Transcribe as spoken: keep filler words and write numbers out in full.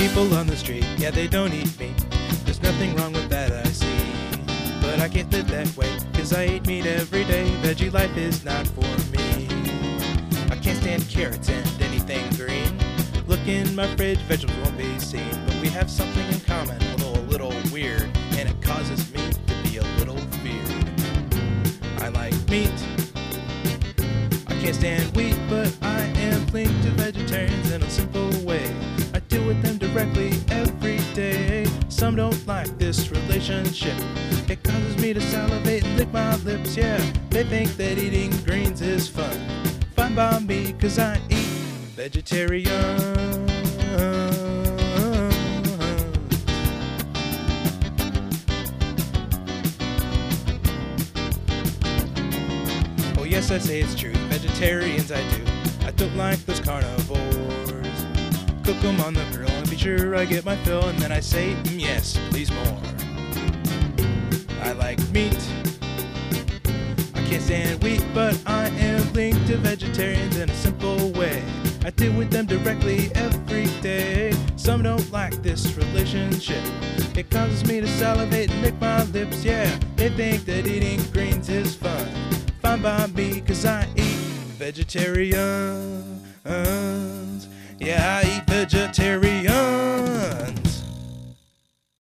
People on the street, yeah, they don't eat meat. There's nothing wrong with that, I see. But I can't live that way, cause I eat meat every day. Veggie life is not for me. I can't stand carrots and anything green. Look in my fridge, vegetables won't be seen. But we have something in common, although a little weird, and it causes me to be a little feared. I like meat. I can't stand wheat, but I am linked to vegetarians in a simple way. I deal with them directly every day. Some don't like this relationship. It causes me to salivate and lick my lips, yeah. They think that eating greens is fun. Fine by me, cause I eat vegetarian. Oh yes, I say it's true, vegetarians I do. I don't like those carnivores. Cook them on the grill and be sure I get my fill, and then I say, mm, yes, please more. I like meat. I can't stand wheat, but I am linked to vegetarians in a simple way. I deal with them directly every day. Some don't like this relationship. It causes me to salivate and lick my lips, yeah. They think that eating greens is fun. Fine by me, cause I eat vegetarians. Yeah, I eat vegetarian.